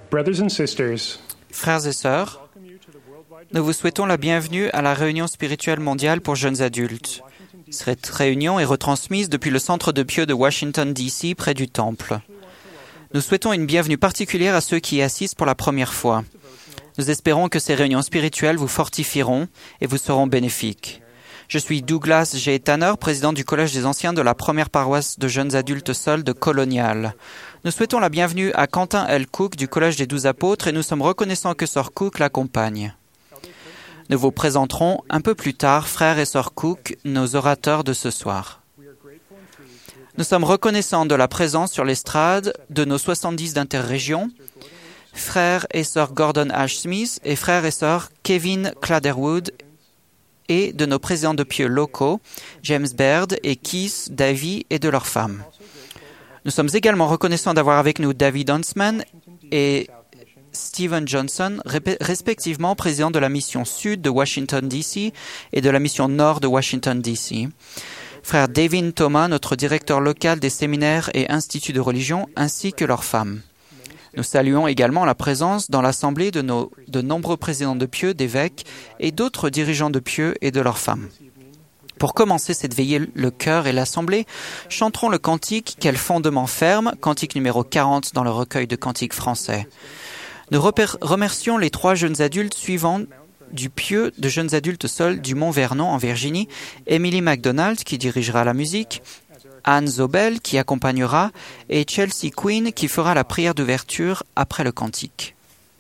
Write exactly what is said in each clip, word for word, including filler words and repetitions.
Brothers and sisters, Frères et sœurs, nous vous souhaitons la bienvenue à la réunion spirituelle mondiale pour jeunes adultes. Cette réunion est retransmise depuis le centre de Pieux de Washington, D C, près du Temple. Nous souhaitons une bienvenue particulière à ceux qui y assistent pour la première fois. Nous espérons que ces réunions spirituelles vous fortifieront et vous seront bénéfiques. Je suis Douglas G. Tanner, président du Collège des anciens de la première paroisse de jeunes adultes seuls de Colonial. Nous souhaitons la bienvenue à Quentin L. Cook du Collège des douze apôtres et nous sommes reconnaissants que Sœur Cook l'accompagne. Nous vous présenterons un peu plus tard, frères et sœurs Cook, nos orateurs de ce soir. Nous sommes reconnaissants de la présence sur l'estrade de nos soixante-dix d'interrégions, frères et sœurs Gordon H. Smith et frères et sœurs Kevin Claderwood, et de nos présidents de pieux locaux, James Baird et Keith Davy et de leurs femmes. Nous sommes également reconnaissants d'avoir avec nous David Huntsman et Stephen Johnson, respectivement présidents de la mission Sud de Washington, D C et de la mission Nord de Washington, D C. Frère David Thomas, notre directeur local des séminaires et instituts de religion, ainsi que leurs femmes. Nous saluons également la présence dans l'Assemblée de, nos, de nombreux présidents de pieux, d'évêques et d'autres dirigeants de pieux et de leurs femmes. Pour commencer cette veillée, le chœur et l'Assemblée chanteront le cantique « Quel fondement ferme », cantique numéro quarante dans le recueil de cantiques français. Nous remercions les trois jeunes adultes suivants du pieux de jeunes adultes seuls du Mont-Vernon en Virginie, Emily MacDonald qui dirigera la musique, Anne Zobel qui accompagnera et Chelsea Quinn qui fera la prière d'ouverture après le cantique.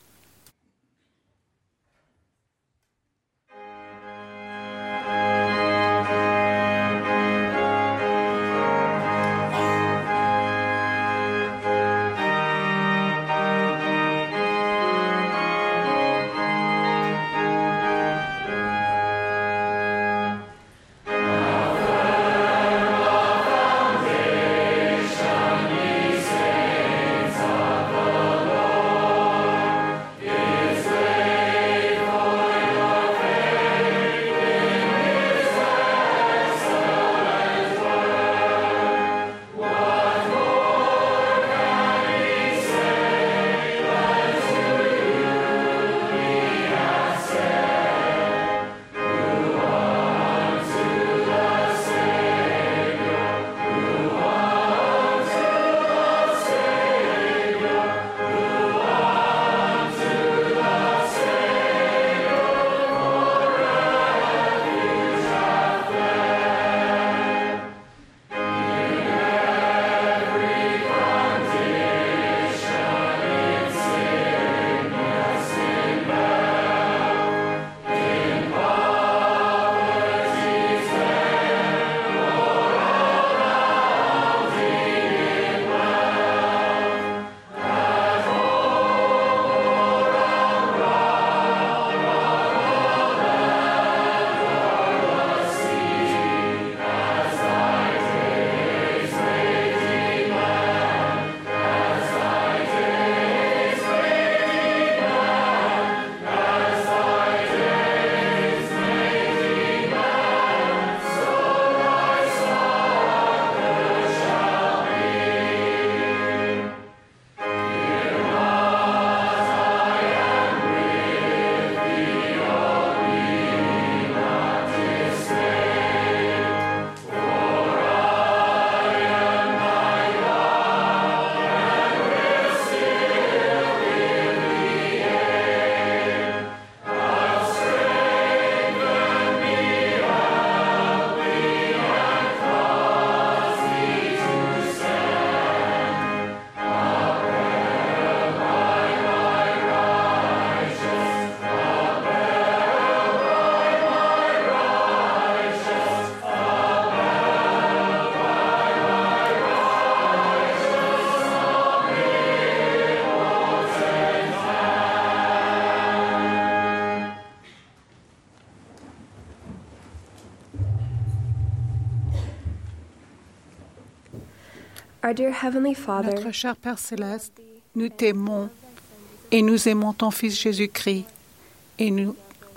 Notre cher Père Céleste, nous t'aimons et nous aimons ton Fils Jésus-Christ et nous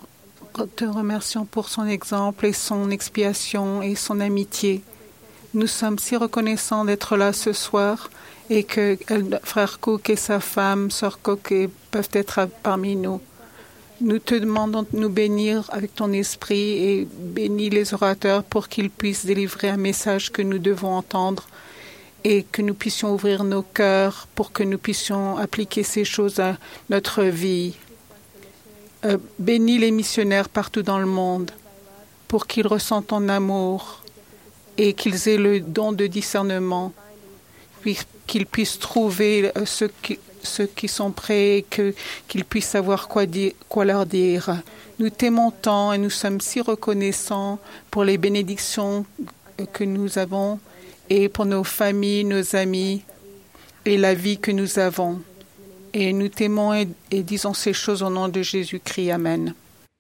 te remercions pour son exemple et son expiation et son amitié. Nous sommes si reconnaissants d'être là ce soir et que frère Cook et sa femme, sœur Cook, peuvent être parmi nous. Nous te demandons de nous bénir avec ton esprit et bénis les orateurs pour qu'ils puissent délivrer un message que nous devons entendre et que nous puissions ouvrir nos cœurs pour que nous puissions appliquer ces choses à notre vie. Euh, bénis les missionnaires partout dans le monde pour qu'ils ressentent ton amour et qu'ils aient le don de discernement, puis qu'ils puissent trouver ceux qui, ceux qui sont prêts et que, qu'ils puissent savoir quoi, dire, quoi leur dire. Nous t'aimons tant et nous sommes si reconnaissants pour les bénédictions que nous avons et pour nos familles, nos amis et la vie que nous avons. Et nous t'aimons et, et disons ces choses au nom de Jésus-Christ. Amen.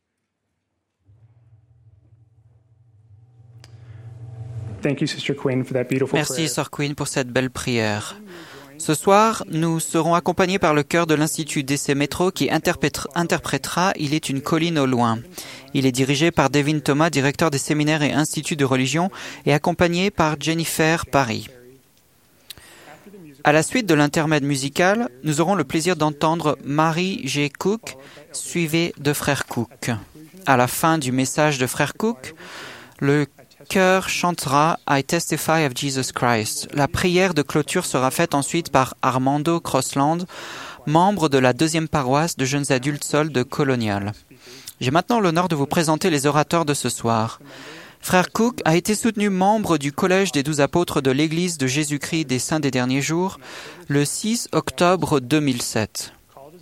Thank you, Sister Quinn, for that beautiful Merci, prayer. Sœur Quinn, pour cette belle prière. Ce soir, nous serons accompagnés par le chœur de l'Institut D C Métro qui interprétera « Il est une colline au loin ». Il est dirigé par Devin Thomas, directeur des séminaires et instituts de religion, et accompagné par Jennifer Paris. À la suite de l'intermède musical, nous aurons le plaisir d'entendre Mary G. Cook, suivie de Frère Cook. À la fin du message de Frère Cook, le chœur chantera « I testify of Jesus Christ ». La prière de clôture sera faite ensuite par Armando Crossland, membre de la deuxième paroisse de jeunes adultes Sol de Colonial. J'ai maintenant l'honneur de vous présenter les orateurs de ce soir. Frère Cook a été soutenu membre du Collège des douze apôtres de l'Église de Jésus-Christ des Saints des Derniers Jours le six octobre deux mille sept.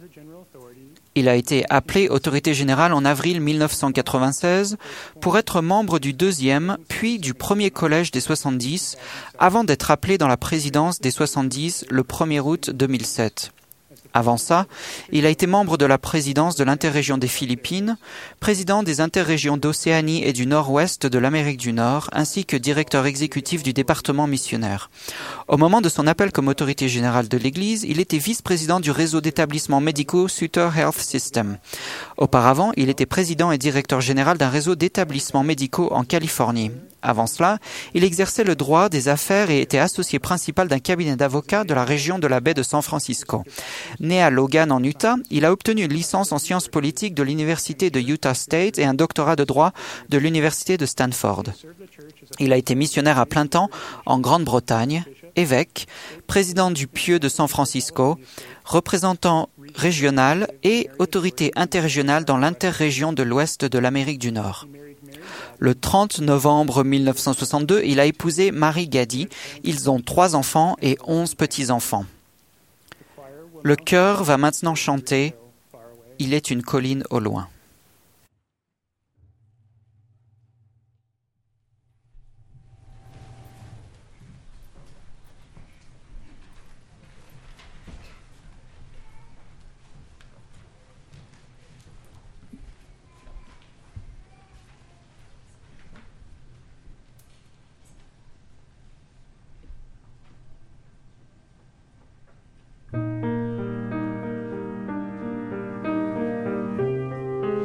Il a été appelé autorité générale en avril mille neuf cent quatre-vingt-seize pour être membre du deuxième puis du premier collège des soixante-dix avant d'être appelé dans la présidence des soixante-dix le premier août deux mille sept. Avant ça, il a été membre de la présidence de l'interrégion des Philippines, président des interrégions d'Océanie et du Nord-Ouest de l'Amérique du Nord, ainsi que directeur exécutif du département missionnaire. Au moment de son appel comme autorité générale de l'Église, il était vice-président du réseau d'établissements médicaux Sutter Health System. Auparavant, il était président et directeur général d'un réseau d'établissements médicaux en Californie. Avant cela, il exerçait le droit des affaires et était associé principal d'un cabinet d'avocats de la région de la baie de San Francisco. Né à Logan, en Utah, il a obtenu une licence en sciences politiques de l'Université de Utah State et un doctorat de droit de l'Université de Stanford. Il a été missionnaire à plein temps en Grande-Bretagne, évêque, président du Pieux de San Francisco, représentant régional et autorité interrégionale dans l'interrégion de l'Ouest de l'Amérique du Nord. Le trente novembre mille neuf cent soixante-deux, il a épousé Marie Gady. Ils ont trois enfants et onze petits-enfants. Le chœur va maintenant chanter « Il est une colline au loin ». Thank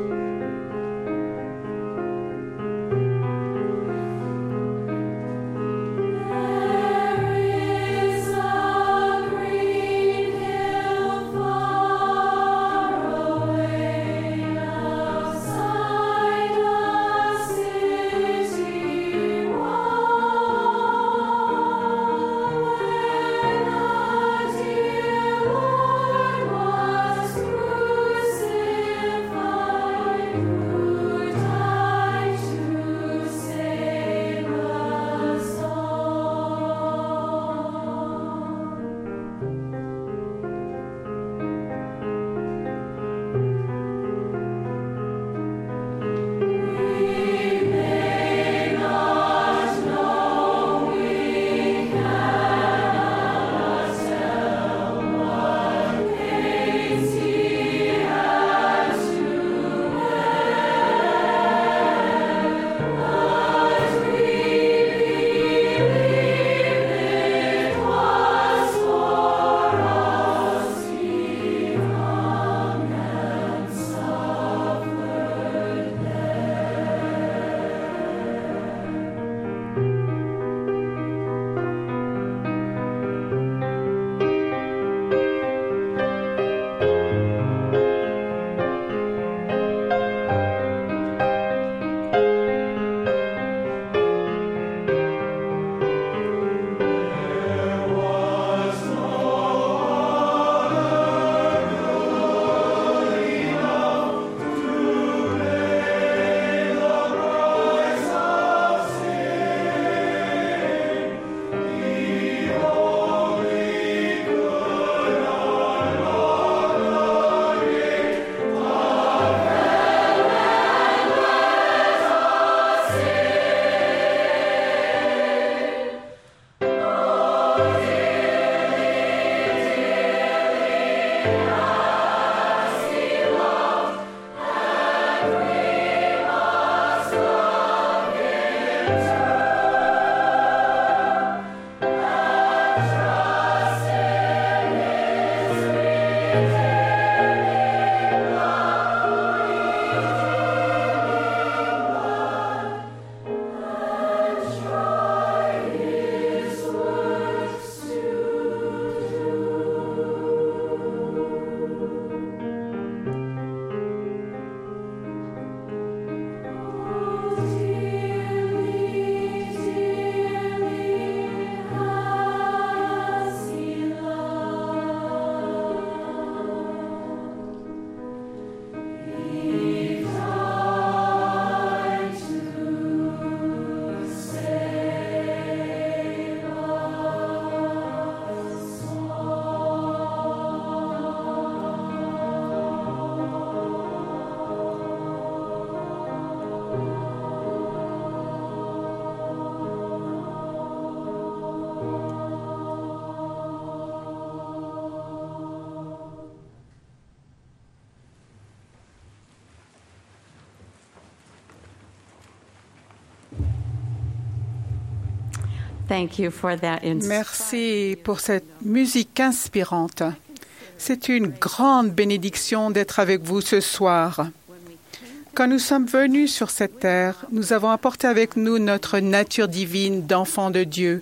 Thank you for that ins- Merci pour cette musique inspirante. C'est une grande bénédiction d'être avec vous ce soir. Quand nous sommes venus sur cette terre, nous avons apporté avec nous notre nature divine d'enfant de Dieu.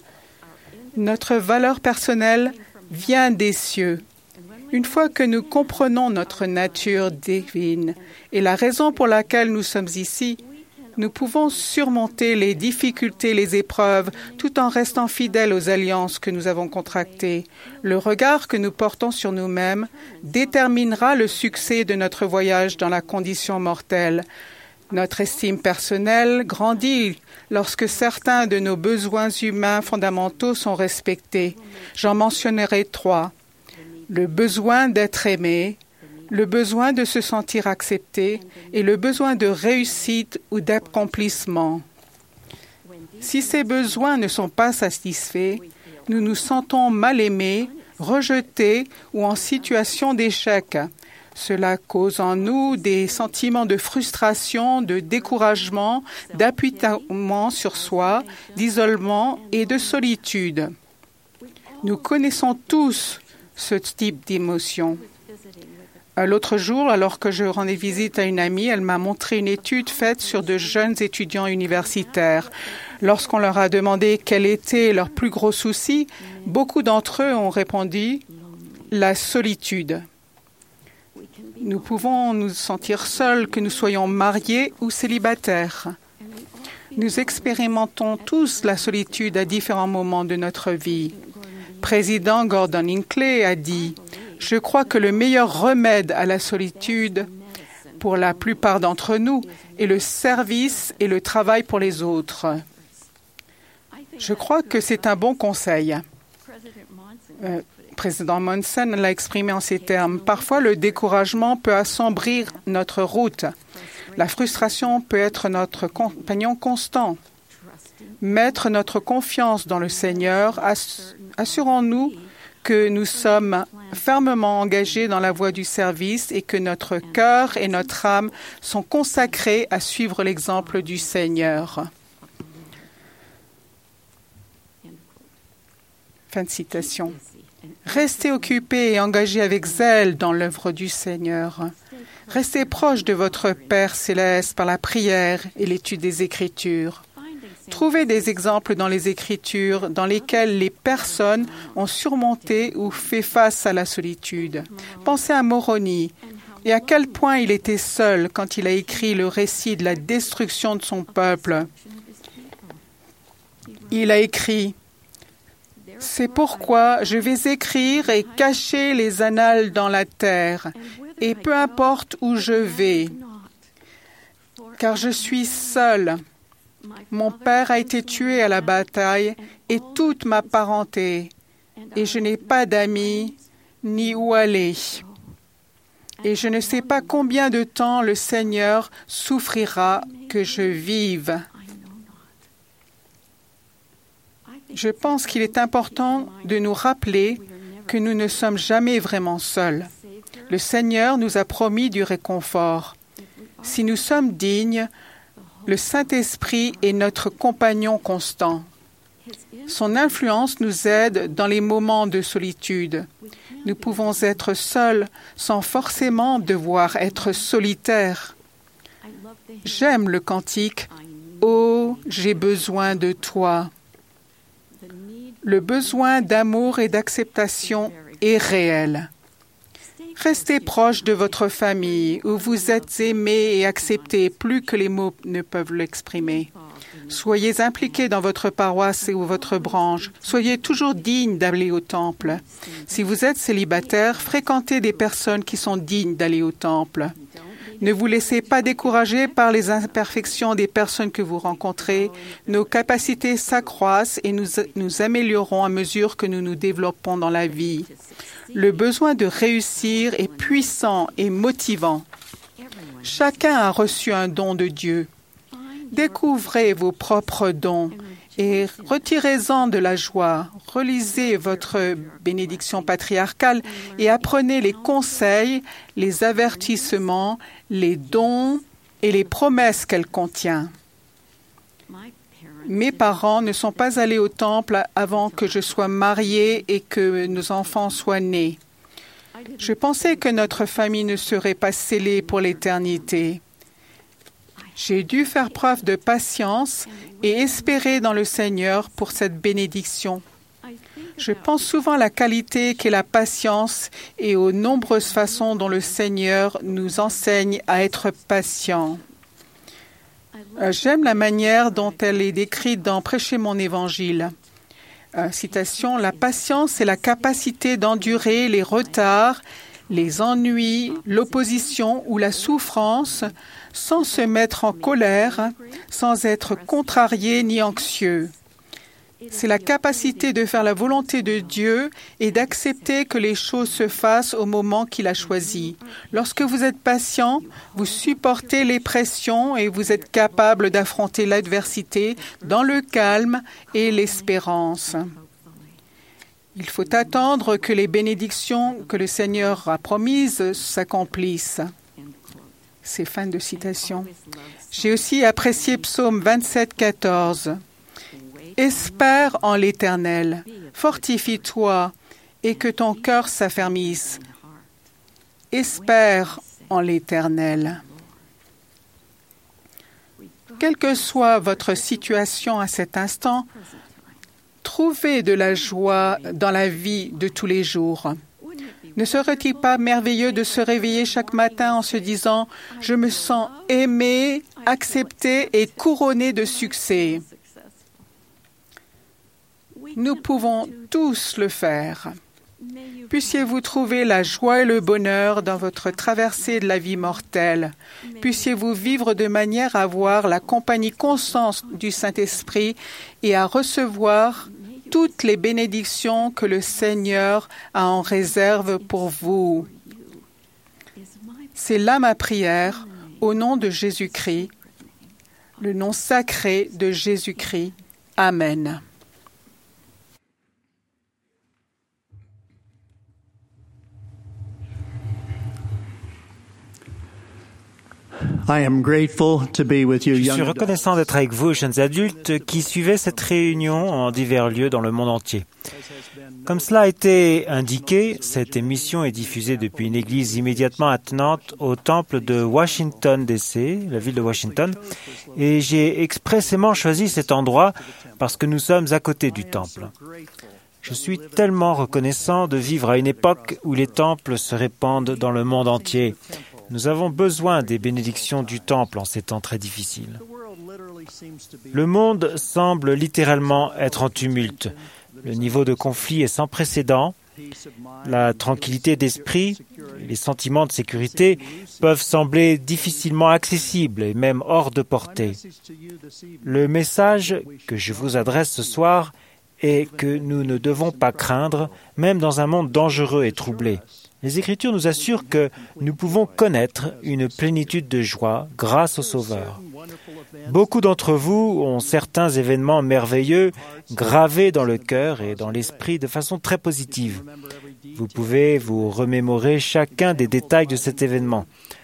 Notre valeur personnelle vient des cieux. Une fois que nous comprenons notre nature divine et la raison pour laquelle nous sommes ici, nous pouvons surmonter les difficultés, les épreuves, tout en restant fidèles aux alliances que nous avons contractées. Le regard que nous portons sur nous-mêmes déterminera le succès de notre voyage dans la condition mortelle. Notre estime personnelle grandit lorsque certains de nos besoins humains fondamentaux sont respectés. J'en mentionnerai trois. Le besoin d'être aimé, le besoin de se sentir accepté et le besoin de réussite ou d'accomplissement. Si ces besoins ne sont pas satisfaits, nous nous sentons mal aimés, rejetés ou en situation d'échec. Cela cause en nous des sentiments de frustration, de découragement, d'appuiement sur soi, d'isolement et de solitude. Nous connaissons tous ce type d'émotion. L'autre jour, alors que je rendais visite à une amie, elle m'a montré une étude faite sur de jeunes étudiants universitaires. Lorsqu'on leur a demandé quel était leur plus gros souci, beaucoup d'entre eux ont répondu « la solitude ». Nous pouvons nous sentir seuls, que nous soyons mariés ou célibataires. Nous expérimentons tous la solitude à différents moments de notre vie. Président Gordon Hinckley a dit « Je crois que le meilleur remède à la solitude pour la plupart d'entre nous est le service et le travail pour les autres. » Je crois que c'est un bon conseil. Euh, Président Monson l'a exprimé en ces termes. Parfois, le découragement peut assombrir notre route. La frustration peut être notre compagnon constant. Mettre notre confiance dans le Seigneur, ass- assurons-nous que nous sommes fermement engagés dans la voie du service et que notre cœur et notre âme sont consacrés à suivre l'exemple du Seigneur. Fin de citation. Restez occupés et engagés avec zèle dans l'œuvre du Seigneur. Restez proches de votre Père céleste par la prière et l'étude des Écritures. Trouvez des exemples dans les Écritures dans lesquels les personnes ont surmonté ou fait face à la solitude. Pensez à Moroni et à quel point il était seul quand il a écrit le récit de la destruction de son peuple. Il a écrit « C'est pourquoi je vais écrire et cacher les annales dans la terre, et peu importe où je vais, car je suis seul. Mon père a été tué à la bataille et toute ma parenté, et je n'ai pas d'amis ni où aller. Et je ne sais pas combien de temps le Seigneur souffrira que je vive. » Je pense qu'il est important de nous rappeler que nous ne sommes jamais vraiment seuls. Le Seigneur nous a promis du réconfort. Si nous sommes dignes, le Saint-Esprit est notre compagnon constant. Son influence nous aide dans les moments de solitude. Nous pouvons être seuls sans forcément devoir être solitaires. J'aime le cantique « Oh, j'ai besoin de toi ». Le besoin d'amour et d'acceptation est réel. Restez proche de votre famille où vous êtes aimés et acceptés plus que les mots ne peuvent l'exprimer. Soyez impliqués dans votre paroisse ou votre branche. Soyez toujours dignes d'aller au temple. Si vous êtes célibataire, fréquentez des personnes qui sont dignes d'aller au temple. Ne vous laissez pas décourager par les imperfections des personnes que vous rencontrez. Nos capacités s'accroissent et nous nous améliorons à mesure que nous nous développons dans la vie. Le besoin de réussir est puissant et motivant. Chacun a reçu un don de Dieu. Découvrez vos propres dons et retirez-en de la joie. Relisez votre bénédiction patriarcale et apprenez les conseils, les avertissements, les dons et les promesses qu'elle contient. Mes parents ne sont pas allés au temple avant que je sois mariée et que nos enfants soient nés. Je pensais que notre famille ne serait pas scellée pour l'éternité. J'ai dû faire preuve de patience et espérer dans le Seigneur pour cette bénédiction. Je pense souvent à la qualité qu'est la patience et aux nombreuses façons dont le Seigneur nous enseigne à être patients. J'aime la manière dont elle est décrite dans « Prêcher mon évangile ». Euh, citation, « La patience est la capacité d'endurer les retards, les ennuis, l'opposition ou la souffrance sans se mettre en colère, sans être contrarié ni anxieux. C'est la capacité de faire la volonté de Dieu et d'accepter que les choses se fassent au moment qu'il a choisi. Lorsque vous êtes patient, vous supportez les pressions et vous êtes capable d'affronter l'adversité dans le calme et l'espérance. Il faut attendre que les bénédictions que le Seigneur a promises s'accomplissent. » C'est fin de citation. J'ai aussi apprécié Psaume vingt-sept, quatorze. « Espère en l'Éternel, fortifie-toi et que ton cœur s'affermisse. Espère en l'Éternel. » Quelle que soit votre situation à cet instant, trouvez de la joie dans la vie de tous les jours. Ne serait-il pas merveilleux de se réveiller chaque matin en se disant « Je me sens aimé, accepté et couronné de succès ». Nous pouvons tous le faire. Puissiez-vous trouver la joie et le bonheur dans votre traversée de la vie mortelle. Puissiez-vous vivre de manière à avoir la compagnie constante du Saint-Esprit et à recevoir toutes les bénédictions que le Seigneur a en réserve pour vous. C'est là ma prière, au nom de Jésus-Christ, le nom sacré de Jésus-Christ. Amen. Je suis reconnaissant d'être avec vous, jeunes adultes, qui suivez cette réunion en divers lieux dans le monde entier. Comme cela a été indiqué, cette émission est diffusée depuis une église immédiatement attenante au temple de Washington, D C, la ville de Washington, et j'ai expressément choisi cet endroit parce que nous sommes à côté du temple. Je suis tellement reconnaissant de vivre à une époque où les temples se répandent dans le monde entier. Nous avons besoin des bénédictions du temple en ces temps très difficiles. Le monde semble littéralement être en tumulte. Le niveau de conflit est sans précédent. La tranquillité d'esprit et les sentiments de sécurité peuvent sembler difficilement accessibles et même hors de portée. Le message que je vous adresse ce soir est que nous ne devons pas craindre, même dans un monde dangereux et troublé. Les Écritures nous assurent que nous pouvons connaître une plénitude de joie grâce au Sauveur. Beaucoup d'entre vous ont certains événements merveilleux gravés dans le cœur et dans l'esprit de façon très positive. Vous pouvez vous remémorer chacun des détails de cet événement.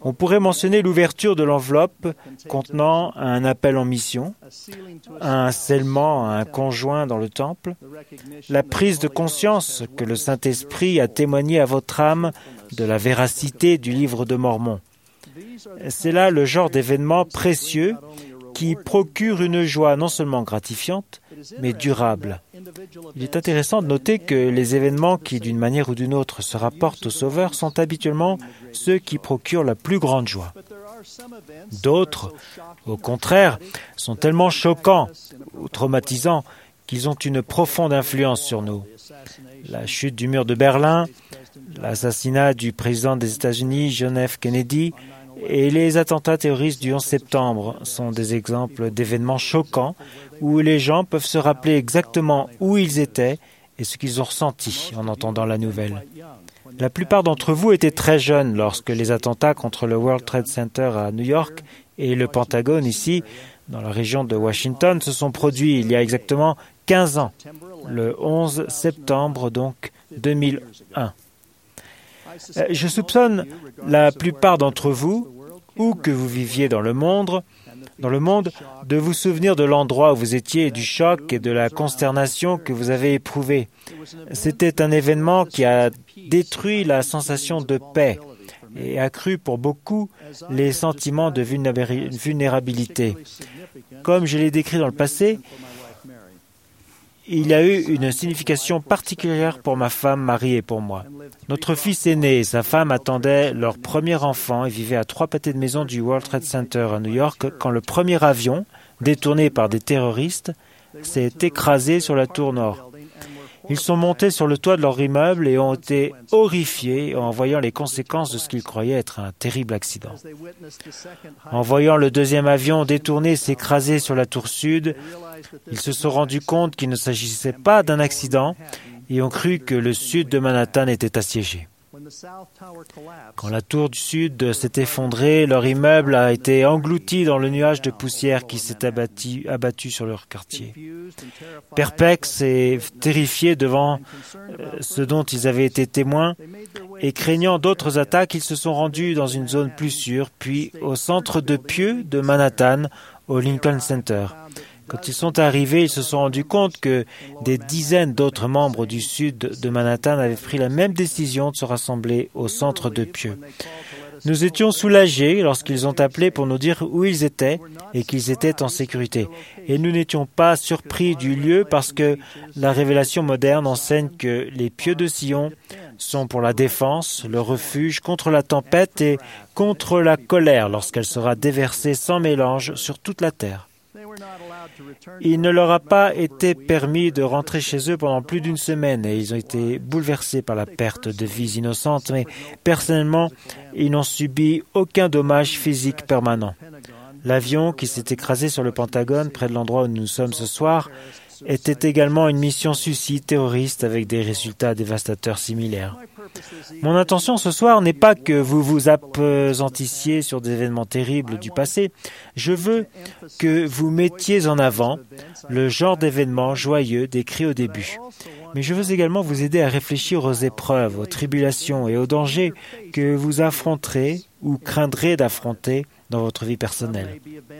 On pourrait mentionner l'ouverture de l'enveloppe contenant un appel en mission, un scellement à un conjoint dans le temple, la prise de conscience que le Saint-Esprit a témoigné à votre âme de la véracité du livre de Mormon. C'est là le genre d'événement précieux qui procure une joie non seulement gratifiante, mais durable. Il est intéressant de noter que les événements qui, d'une manière ou d'une autre, se rapportent au Sauveur sont habituellement ceux qui procurent la plus grande joie. D'autres, au contraire, sont tellement choquants ou traumatisants qu'ils ont une profonde influence sur nous. La chute du mur de Berlin, l'assassinat du président des États-Unis, John F. Kennedy, et les attentats terroristes du onze septembre sont des exemples d'événements choquants où les gens peuvent se rappeler exactement où ils étaient et ce qu'ils ont ressenti en entendant la nouvelle. La plupart d'entre vous étaient très jeunes lorsque les attentats contre le World Trade Center à New York et le Pentagone ici, dans la région de Washington, se sont produits il y a exactement quinze ans, le onze septembre donc deux mille un. Je soupçonne la plupart d'entre vous, où que vous viviez dans le monde, dans le monde, de vous souvenir de l'endroit où vous étiez, du choc et de la consternation que vous avez éprouvé. C'était un événement qui a détruit la sensation de paix et accru pour beaucoup les sentiments de vulnérabilité. Comme je l'ai décrit dans le passé, il y a eu une signification particulière pour ma femme Marie et pour moi. Notre fils aîné et sa femme attendaient leur premier enfant et vivaient à trois pâtés de maison du World Trade Center à New York quand le premier avion, détourné par des terroristes, s'est écrasé sur la tour nord. Ils sont montés sur le toit de leur immeuble et ont été horrifiés en voyant les conséquences de ce qu'ils croyaient être un terrible accident. En voyant le deuxième avion détourné s'écraser sur la tour sud, ils se sont rendus compte qu'il ne s'agissait pas d'un accident et ont cru que le sud de Manhattan était assiégé. Quand la tour du sud s'est effondrée, leur immeuble a été englouti dans le nuage de poussière qui s'est abattu, abattu sur leur quartier. Perplexes et terrifiés devant ce dont ils avaient été témoins et craignant d'autres attaques, ils se sont rendus dans une zone plus sûre, puis au centre de pieux de Manhattan, au Lincoln Center. Quand ils sont arrivés, ils se sont rendus compte que des dizaines d'autres membres du sud de Manhattan avaient pris la même décision de se rassembler au centre de pieux. Nous étions soulagés lorsqu'ils ont appelé pour nous dire où ils étaient et qu'ils étaient en sécurité. Et nous n'étions pas surpris du lieu parce que la révélation moderne enseigne que les pieux de Sion sont pour la défense, le refuge contre la tempête et contre la colère lorsqu'elle sera déversée sans mélange sur toute la terre. Il ne leur a pas été permis de rentrer chez eux pendant plus d'une semaine et ils ont été bouleversés par la perte de vies innocentes, mais personnellement, ils n'ont subi aucun dommage physique permanent. L'avion qui s'est écrasé sur le Pentagone, près de l'endroit où nous sommes ce soir, était également une mission suicide terroriste avec des résultats dévastateurs similaires. Mon intention ce soir n'est pas que vous vous appesantissiez sur des événements terribles du passé. Je veux que vous mettiez en avant le genre d'événements joyeux décrits au début. Mais je veux également vous aider à réfléchir aux épreuves, aux tribulations et aux dangers que vous affronterez ou craindrez d'affronter dans votre vie personnelle.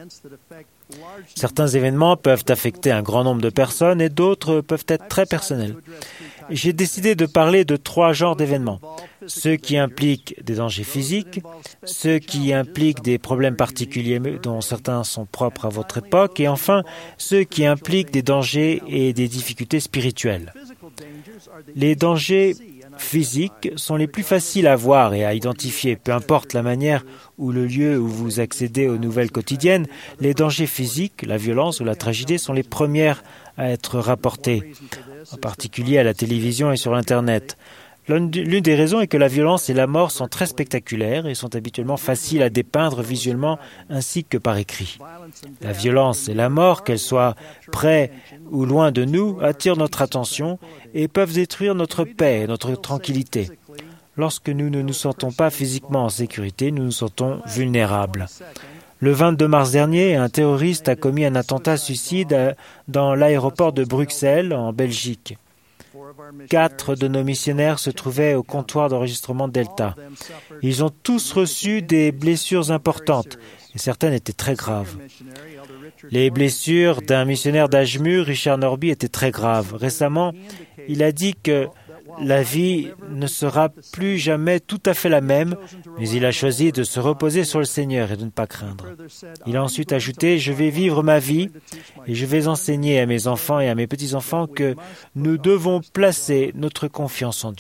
Certains événements peuvent affecter un grand nombre de personnes et d'autres peuvent être très personnels. J'ai décidé de parler de trois genres d'événements. Ceux qui impliquent des dangers physiques, ceux qui impliquent des problèmes particuliers dont certains sont propres à votre époque, et enfin, ceux qui impliquent des dangers et des difficultés spirituelles. Les dangers physiques sont les plus faciles à voir et à identifier, peu importe la manière ou le lieu où vous accédez aux nouvelles quotidiennes. Les dangers physiques, la violence ou la tragédie sont les premières à être rapportés, en particulier à la télévision et sur Internet. L'une des raisons est que la violence et la mort sont très spectaculaires et sont habituellement faciles à dépeindre visuellement ainsi que par écrit. La violence et la mort, qu'elles soient près ou loin de nous, attirent notre attention et peuvent détruire notre paix et notre tranquillité. Lorsque nous ne nous sentons pas physiquement en sécurité, nous nous sentons vulnérables. Le vingt-deux mars dernier, un terroriste a commis un attentat suicide dans l'aéroport de Bruxelles, en Belgique. quatre de nos missionnaires se trouvaient au comptoir d'enregistrement Delta. Ils ont tous reçu des blessures importantes, et certaines étaient très graves. Les blessures d'un missionnaire d'Ashmur, Richard Norby, étaient très graves. Récemment, il a dit que la vie ne sera plus jamais tout à fait la même, mais il a choisi de se reposer sur le Seigneur et de ne pas craindre. Il a ensuite ajouté « Je vais vivre ma vie et je vais enseigner à mes enfants et à mes petits-enfants que nous devons placer notre confiance en Dieu. »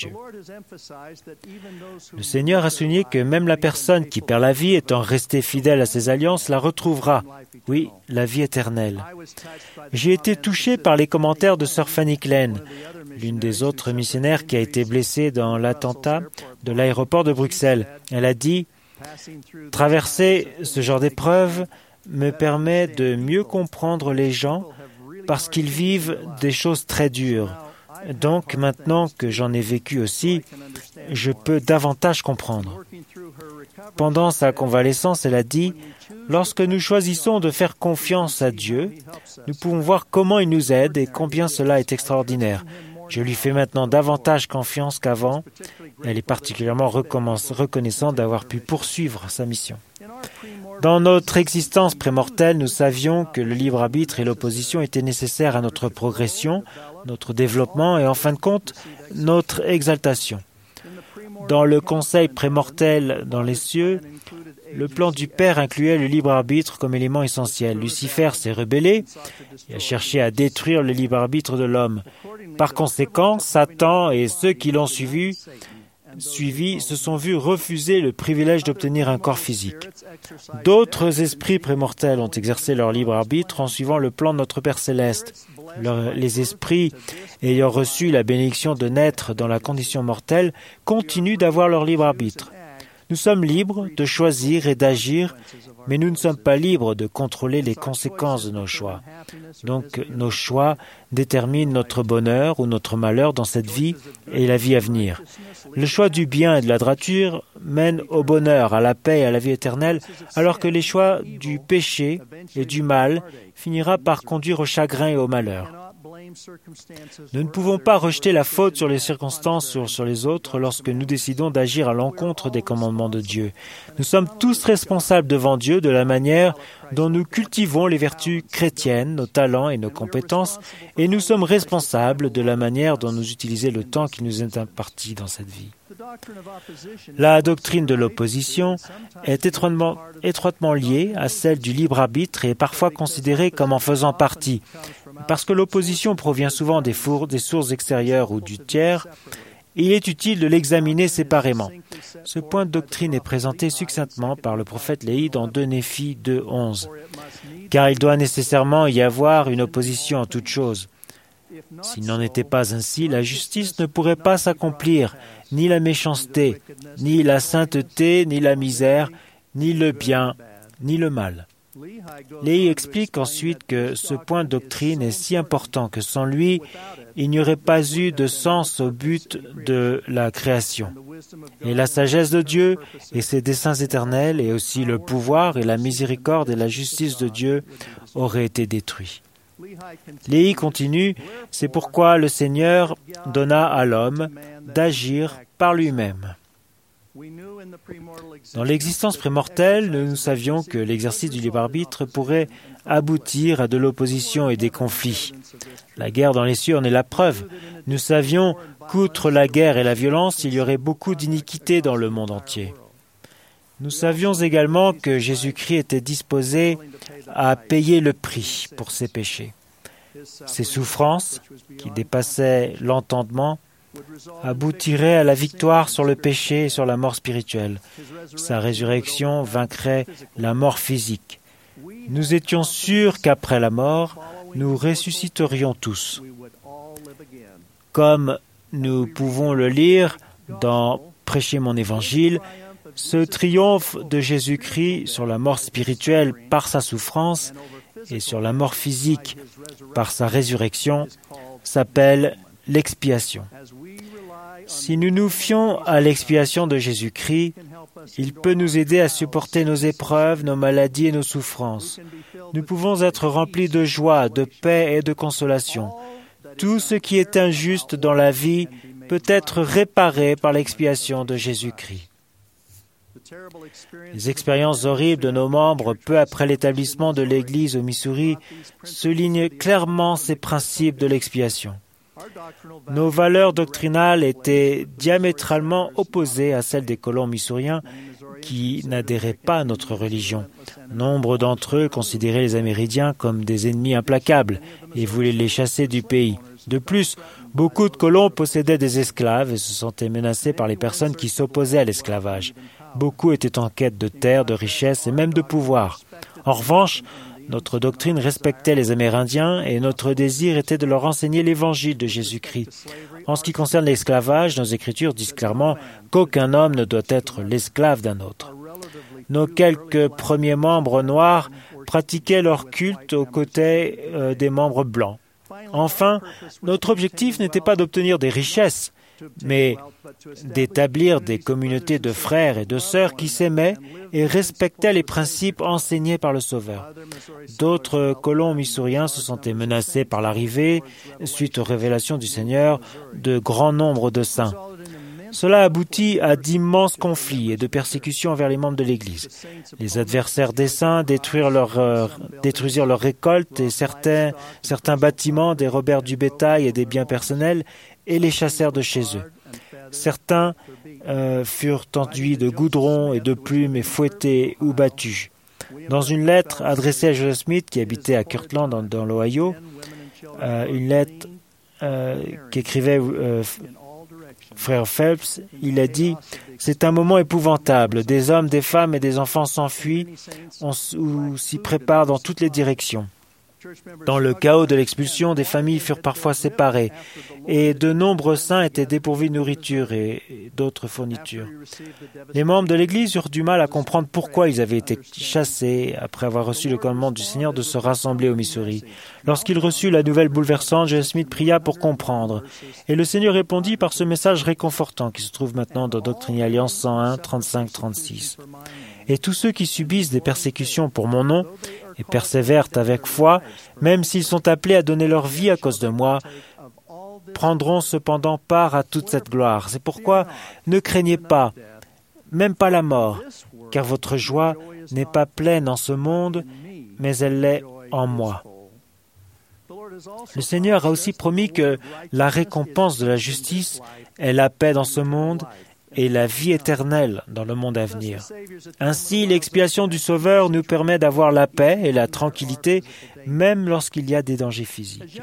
Le Seigneur a souligné que même la personne qui perd la vie, étant restée fidèle à ses alliances, la retrouvera. Oui, la vie éternelle. J'ai été touché par les commentaires de Sœur Fanny Klein, l'une des autres missionnaires qui a été blessée dans l'attentat de l'aéroport de Bruxelles. Elle a dit « Traverser ce genre d'épreuve me permet de mieux comprendre les gens parce qu'ils vivent des choses très dures. Donc, maintenant que j'en ai vécu aussi, je peux davantage comprendre. » Pendant sa convalescence, elle a dit « Lorsque nous choisissons de faire confiance à Dieu, nous pouvons voir comment il nous aide et combien cela est extraordinaire. Je lui fais maintenant davantage confiance qu'avant. Elle est particulièrement reconnaissante d'avoir pu poursuivre sa mission. Dans notre existence prémortelle, nous savions que le libre arbitre et l'opposition étaient nécessaires à notre progression, notre développement et en fin de compte, notre exaltation. Dans le conseil prémortel dans les cieux, le plan du Père incluait le libre arbitre comme élément essentiel. Lucifer s'est rebellé et a cherché à détruire le libre arbitre de l'homme. Par conséquent, Satan et ceux qui l'ont suivi, suivi se sont vus refuser le privilège d'obtenir un corps physique. D'autres esprits prémortels ont exercé leur libre arbitre en suivant le plan de notre Père céleste. Leur, les esprits ayant reçu la bénédiction de naître dans la condition mortelle continuent d'avoir leur libre arbitre. Nous sommes libres de choisir et d'agir, mais nous ne sommes pas libres de contrôler les conséquences de nos choix. Donc, nos choix déterminent notre bonheur ou notre malheur dans cette vie et la vie à venir. Le choix du bien et de la droiture mène au bonheur, à la paix et à la vie éternelle, alors que les choix du péché et du mal finira par conduire au chagrin et au malheur. Nous ne pouvons pas rejeter la faute sur les circonstances ou sur les autres lorsque nous décidons d'agir à l'encontre des commandements de Dieu. Nous sommes tous responsables devant Dieu de la manière dont nous cultivons les vertus chrétiennes, nos talents et nos compétences, et nous sommes responsables de la manière dont nous utilisons le temps qui nous est imparti dans cette vie. La doctrine de l'opposition est étroitement, étroitement liée à celle du libre arbitre et est parfois considérée comme en faisant partie. Parce que l'opposition provient souvent des, fours, des sources extérieures ou du tiers, il est utile de l'examiner séparément. Ce point de doctrine est présenté succinctement par le prophète Léhi dans deux Néphi deux onze. Car il doit nécessairement y avoir une opposition en toute chose. S'il n'en était pas ainsi, la justice ne pourrait pas s'accomplir, ni la méchanceté, ni la sainteté, ni la misère, ni le bien, ni le mal. Léhi explique ensuite que ce point de doctrine est si important que sans lui, il n'y aurait pas eu de sens au but de la création. Et la sagesse de Dieu et ses desseins éternels et aussi le pouvoir et la miséricorde et la justice de Dieu auraient été détruits. Léhi continue, c'est pourquoi le Seigneur donna à l'homme d'agir par lui-même. Dans l'existence prémortelle, nous savions que l'exercice du libre arbitre pourrait aboutir à de l'opposition et des conflits. La guerre dans les cieux en est la preuve. Nous savions qu'outre la guerre et la violence, il y aurait beaucoup d'iniquité dans le monde entier. Nous savions également que Jésus-Christ était disposé à payer le prix pour ses péchés. Ses souffrances, qui dépassaient l'entendement, aboutirait à la victoire sur le péché et sur la mort spirituelle. Sa résurrection vaincrait la mort physique. Nous étions sûrs qu'après la mort, nous ressusciterions tous. Comme nous pouvons le lire dans « Prêcher mon évangile », ce triomphe de Jésus-Christ sur la mort spirituelle par sa souffrance et sur la mort physique par sa résurrection s'appelle l'expiation. Si nous nous fions à l'expiation de Jésus-Christ, il peut nous aider à supporter nos épreuves, nos maladies et nos souffrances. Nous pouvons être remplis de joie, de paix et de consolation. Tout ce qui est injuste dans la vie peut être réparé par l'expiation de Jésus-Christ. Les expériences horribles de nos membres peu après l'établissement de l'Église au Missouri soulignent clairement ces principes de l'expiation. Nos valeurs doctrinales étaient diamétralement opposées à celles des colons missouriens qui n'adhéraient pas à notre religion. Nombre d'entre eux considéraient les Amérindiens comme des ennemis implacables et voulaient les chasser du pays. De plus, beaucoup de colons possédaient des esclaves et se sentaient menacés par les personnes qui s'opposaient à l'esclavage. Beaucoup étaient en quête de terre, de richesse et même de pouvoir. En revanche, notre doctrine respectait les Amérindiens et notre désir était de leur enseigner l'évangile de Jésus-Christ. En ce qui concerne l'esclavage, nos Écritures disent clairement qu'aucun homme ne doit être l'esclave d'un autre. Nos quelques premiers membres noirs pratiquaient leur culte aux côtés euh, des membres blancs. Enfin, notre objectif n'était pas d'obtenir des richesses, mais d'établir des communautés de frères et de sœurs qui s'aimaient et respectaient les principes enseignés par le Sauveur. D'autres colons missouriens se sentaient menacés par l'arrivée, suite aux révélations du Seigneur, de grands nombres de saints. Cela aboutit à d'immenses conflits et de persécutions envers les membres de l'Église. Les adversaires des saints détruisirent leurs euh, détruisirent leurs récoltes et certains, certains bâtiments, dérobèrent du bétail et des biens personnels et les chassèrent de chez eux. Certains euh, furent enduits de goudron et de plumes et fouettés ou battus. Dans une lettre adressée à Joseph Smith, qui habitait à Kirtland, dans, dans l'Ohio, euh, une lettre euh, qu'écrivait euh, frère Phelps, il a dit « C'est un moment épouvantable. Des hommes, des femmes et des enfants s'enfuient ou s'y préparent dans toutes les directions. Dans le chaos de l'expulsion, des familles furent parfois séparées et de nombreux saints étaient dépourvus de nourriture et d'autres fournitures. Les membres de l'Église eurent du mal à comprendre pourquoi ils avaient été chassés après avoir reçu le commandement du Seigneur de se rassembler au Missouri. Lorsqu'il reçut la nouvelle bouleversante, Joseph Smith pria pour comprendre et le Seigneur répondit par ce message réconfortant qui se trouve maintenant dans Doctrine et Alliance cent un, trente-cinq trente-six. Et tous ceux qui subissent des persécutions pour mon nom et persévèrent avec foi, même s'ils sont appelés à donner leur vie à cause de moi, prendront cependant part à toute cette gloire. C'est pourquoi ne craignez pas, même pas la mort, car votre joie n'est pas pleine en ce monde, mais elle l'est en moi. Le Seigneur a aussi promis que la récompense de la justice est la paix dans ce monde et la vie éternelle dans le monde à venir. Ainsi, l'expiation du Sauveur nous permet d'avoir la paix et la tranquillité, même lorsqu'il y a des dangers physiques.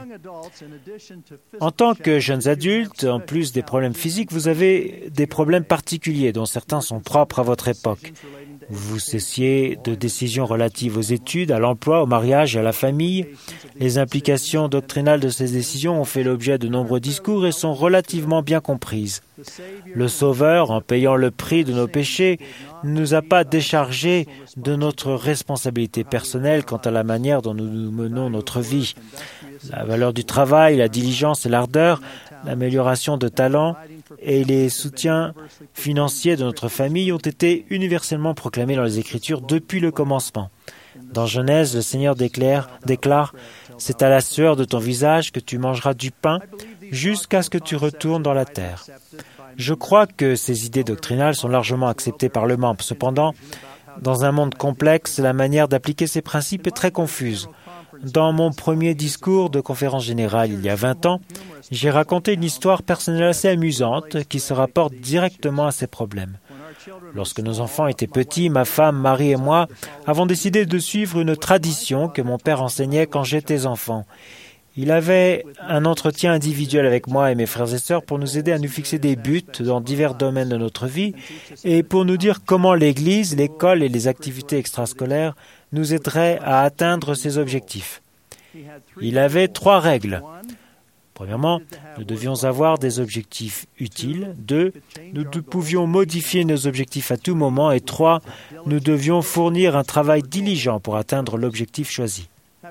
En tant que jeunes adultes, en plus des problèmes physiques, vous avez des problèmes particuliers dont certains sont propres à votre époque. Vous cessiez de décisions relatives aux études, à l'emploi, au mariage et à la famille. Les implications doctrinales de ces décisions ont fait l'objet de nombreux discours et sont relativement bien comprises. Le Sauveur, en payant le prix de nos péchés, ne nous a pas déchargés de notre responsabilité personnelle quant à la manière dont nous menons notre vie. La valeur du travail, la diligence et l'ardeur, l'amélioration de talents et les soutiens financiers de notre famille ont été universellement proclamés dans les Écritures depuis le commencement. Dans Genèse, le Seigneur déclare, déclare « C'est à la sueur de ton visage que tu mangeras du pain jusqu'à ce que tu retournes dans la terre. » Je crois que ces idées doctrinales sont largement acceptées par le membre. Cependant, dans un monde complexe, la manière d'appliquer ces principes est très confuse. Dans mon premier discours de conférence générale il y a vingt ans, j'ai raconté une histoire personnelle assez amusante qui se rapporte directement à ces problèmes. Lorsque nos enfants étaient petits, ma femme, Marie et moi avons décidé de suivre une tradition que mon père enseignait quand j'étais enfant. Il avait un entretien individuel avec moi et mes frères et sœurs pour nous aider à nous fixer des buts dans divers domaines de notre vie et pour nous dire comment l'Église, l'école et les activités extrascolaires nous aideraient à atteindre ces objectifs. Il avait trois règles. Premièrement, nous devions avoir des objectifs utiles. Deux, nous pouvions modifier nos objectifs à tout moment. Et trois, nous devions fournir un travail diligent pour atteindre l'objectif choisi.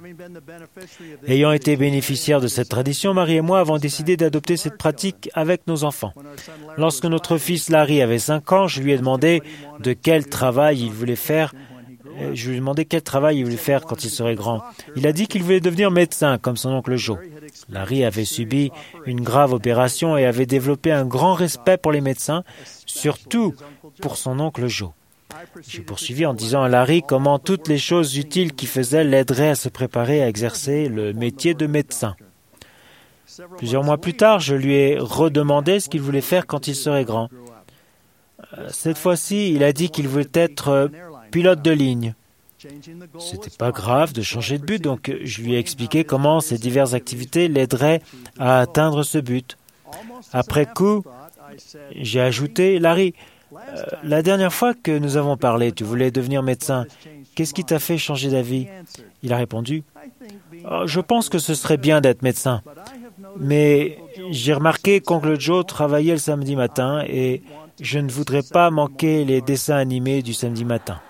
Ayant été bénéficiaires de cette tradition, Marie et moi avons décidé d'adopter cette pratique avec nos enfants. Lorsque notre fils Larry avait cinq ans, je lui ai demandé de quel travail il voulait faire. Je lui ai demandé quel travail il voulait faire quand il serait grand. Il a dit qu'il voulait devenir médecin, comme son oncle Joe. Larry avait subi une grave opération et avait développé un grand respect pour les médecins, surtout pour son oncle Joe. J'ai poursuivi en disant à Larry comment toutes les choses utiles qu'il faisait l'aideraient à se préparer à exercer le métier de médecin. Plusieurs mois plus tard, je lui ai redemandé ce qu'il voulait faire quand il serait grand. Cette fois-ci, il a dit qu'il voulait être pilote de ligne. C'était pas grave de changer de but, donc je lui ai expliqué comment ces diverses activités l'aideraient à atteindre ce but. Après coup, j'ai ajouté, Larry, euh, la dernière fois que nous avons parlé, tu voulais devenir médecin. Qu'est-ce qui t'a fait changer d'avis? Il a répondu, oh, je pense que ce serait bien d'être médecin. Mais j'ai remarqué qu'oncle Joe travaillait le samedi matin et je ne voudrais pas manquer les dessins animés du samedi matin.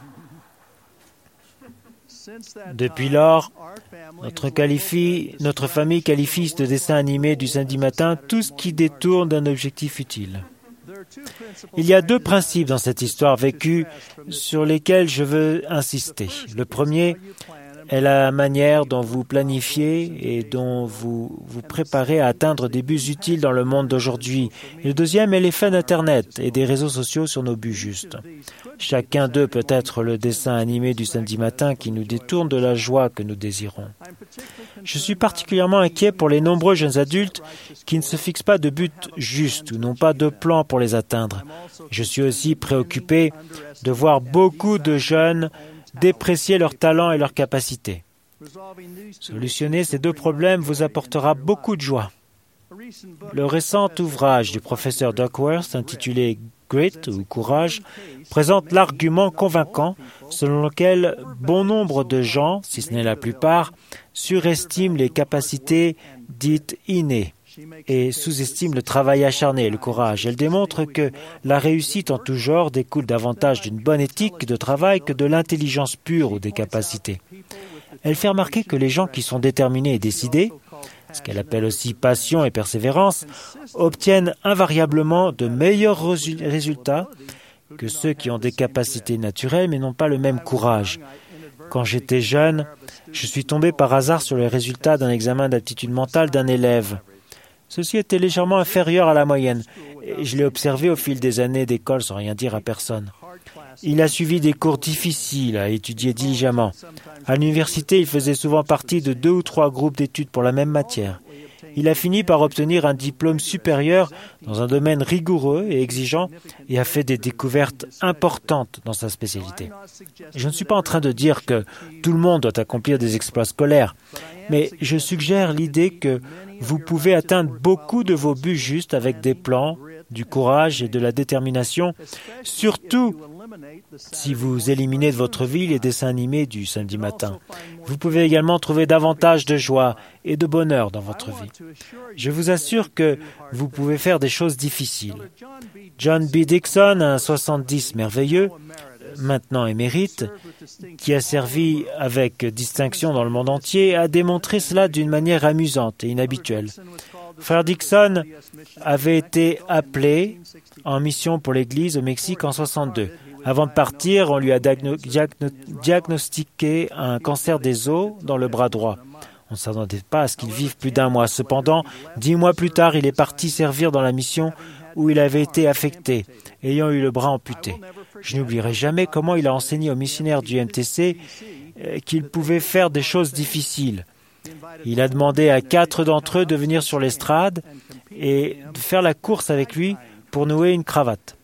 Depuis lors, notre, qualifie, notre famille qualifie ce dessin animé du samedi matin tout ce qui détourne d'un objectif utile. Il y a deux principes dans cette histoire vécue sur lesquels je veux insister. Le premier est la manière dont vous planifiez et dont vous vous préparez à atteindre des buts utiles dans le monde d'aujourd'hui. Et le deuxième est l'effet d'Internet et des réseaux sociaux sur nos buts justes. Chacun d'eux peut être le dessin animé du samedi matin qui nous détourne de la joie que nous désirons. Je suis particulièrement inquiet pour les nombreux jeunes adultes qui ne se fixent pas de buts justes ou n'ont pas de plan pour les atteindre. Je suis aussi préoccupé de voir beaucoup de jeunes déprécier leurs talents et leurs capacités. Solutionner ces deux problèmes vous apportera beaucoup de joie. Le récent ouvrage du professeur Duckworth intitulé Grit ou Courage présente l'argument convaincant selon lequel bon nombre de gens, si ce n'est la plupart, surestiment les capacités dites innées et sous-estime le travail acharné et le courage. Elle démontre que la réussite en tout genre découle davantage d'une bonne éthique de travail que de l'intelligence pure ou des capacités. Elle fait remarquer que les gens qui sont déterminés et décidés, ce qu'elle appelle aussi passion et persévérance, obtiennent invariablement de meilleurs résultats que ceux qui ont des capacités naturelles mais n'ont pas le même courage. Quand j'étais jeune, je suis tombé par hasard sur les résultats d'un examen d'aptitude mentale d'un élève. Ceci était légèrement inférieur à la moyenne, et je l'ai observé au fil des années d'école sans rien dire à personne. Il a suivi des cours difficiles, a étudié diligemment. À l'université, il faisait souvent partie de deux ou trois groupes d'études pour la même matière. Il a fini par obtenir un diplôme supérieur dans un domaine rigoureux et exigeant et a fait des découvertes importantes dans sa spécialité. Je ne suis pas en train de dire que tout le monde doit accomplir des exploits scolaires, mais je suggère l'idée que vous pouvez atteindre beaucoup de vos buts justes avec des plans, du courage et de la détermination, surtout si vous éliminez de votre vie les dessins animés du samedi matin. Vous pouvez également trouver davantage de joie et de bonheur dans votre vie. Je vous assure que vous pouvez faire des choses difficiles. John B. Dixon, un soixante-dix merveilleux, maintenant émérite, qui a servi avec distinction dans le monde entier, a démontré cela d'une manière amusante et inhabituelle. Frère Dixon avait été appelé en mission pour l'Église au Mexique en soixante-deux. Avant de partir, on lui a diagno- diagno- diagnostiqué un cancer des os dans le bras droit. On ne s'attendait pas à ce qu'il vive plus d'un mois. Cependant, dix mois plus tard, il est parti servir dans la mission où il avait été affecté, ayant eu le bras amputé. Je n'oublierai jamais comment il a enseigné aux missionnaires du M T C euh, qu'ils pouvaient faire des choses difficiles. Il a demandé à quatre d'entre eux de venir sur l'estrade et de faire la course avec lui pour nouer une cravate.